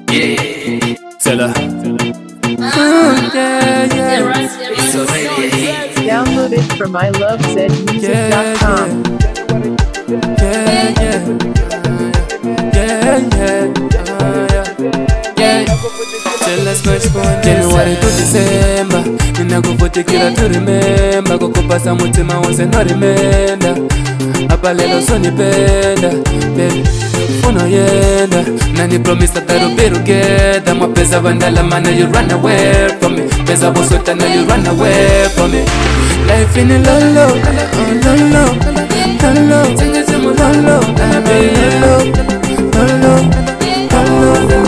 Yeah. Tell her. It's already a hit. Download it from ilovezmusic.com. January to December, ninakuvutikira to remember, kukupasa mutima wonse no remenda. Apa lelo sonipenda, baby unoyenda. Nani promise that we'll be together. Mapesa vandala mana you run away from me. Pesa bosota now you run away from me. Life in a lolo, lolo, lolo, sing it to me lolo, baby lolo, lolo, lolo.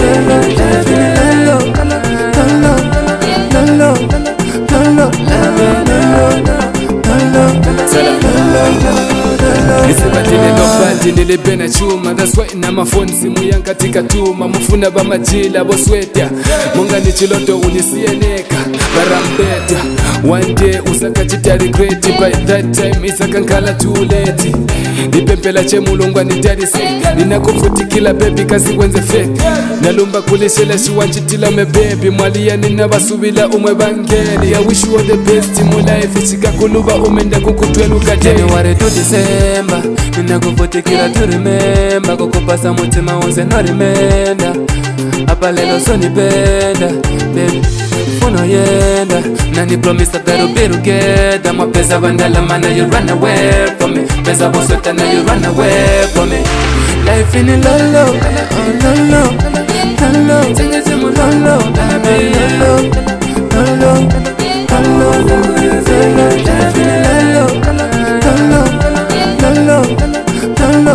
Nilibena chuma, that's why na mafoni simu yanga tika tuma. Mufuna ba majila bosweta, munga ni chiloto unisieneka barambeta. One day usaka chita regret, by that time isaka nkala too late. Nipempela chemulongwa ni daddy say, ninakufutikila baby kasi wenze fake. Nalumba kulishela shiwanchitila me baby, mwalia ninabasubila umwe bangeli. I wish you all the best in my life, ichika kuluba umenda kukutweluka January to December, ninakuvutikila to remember, kukupasa mutima wonse no remenda. Apa lelo sonipenda, baby unoyenda. Nani promise that we'll be together. Mapesa vandala mana you run away from me. Pesa bosota now you run away from me. Life in a lolo, lolo, lolo, sing it to me lolo, baby lolo, lolo, lolo, life in a lolo, lolo, lolo, lolo,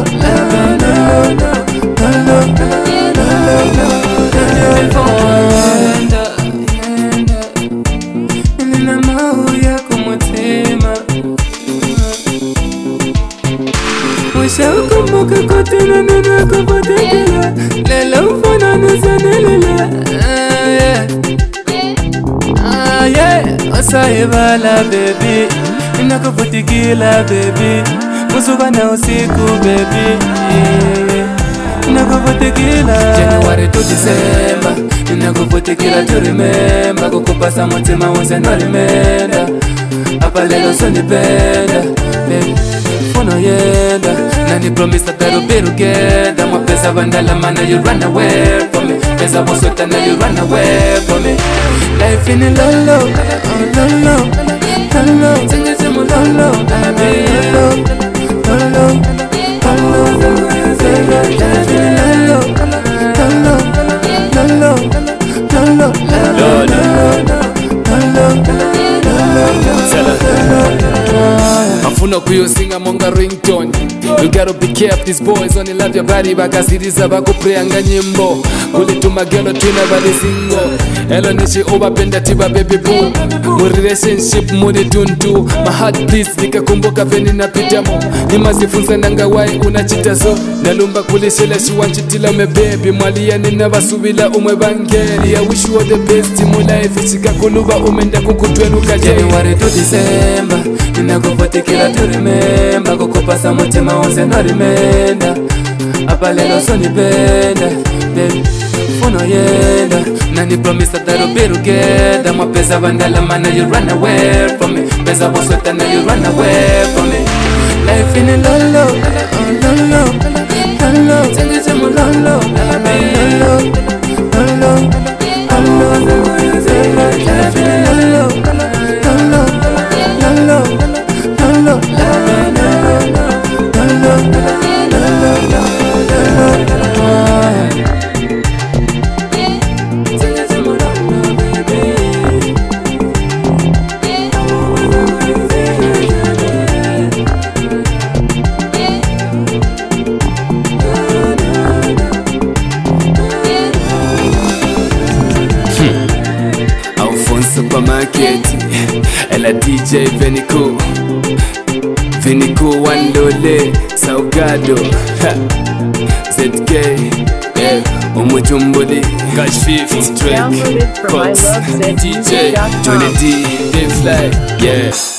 Ushakumbuka kote na nina kuvutikila, lelo mfuna nusanilila. Osayebala baby, nina kuvutikila baby, musuka na usiku baby, nina kuvutikila. January to December, nina kuvutikila to remember, kukupasa mutima wonse no remenda. Apa lelo sonipenda, baby unoyenda. Nani promise that we'll be together. Mapesa vandala mana you run away from me. Pesa bosota now you run away from me. Life in a lolo, lolo, lolo, sing it to me lolo, baby lolo, lolo, lolo, life in a lolo, lolo, lolo, lolo, Afuna kuyo singa monga ringtone. You gotta be careful, these boys only love your body. Bakasiriza bakupreanga nyimbo. Kuli tumagelo tina bali singo. Elo nishi obapenda tiba baby boo. Mu relationship mudi tuntu. My heart please nikakumbuka veni napitamo. Nimazifunza nanga wai unachita so. Nalumba kulishela shiwanchitila me baby. Mwalia ninabasubila umwe bangeli. I wish you all the best in my life. Ichika kuluba umenda kukutweluka January to December, ninakuvutikila to remember, kukupasa mutima wonse no remenda. Apa lelo sonipenda, baby unoyenda. Nani promise that we'll be together. Mapesa vandala mana you run away from me. Pesa bosota now you run away from me. Life in a lolo, lolo, lolo, sing it to me lolo, baby lolo, lolo, lolo, life in a lolo, lolo, lolo, lolo, Supermarket, ela DJ Vinico, Vinico Wandole, Salgado, ZK, Umujumbuli, Cash 50, Drake, Cox, DJ, Johnny D, They Fly, yeah.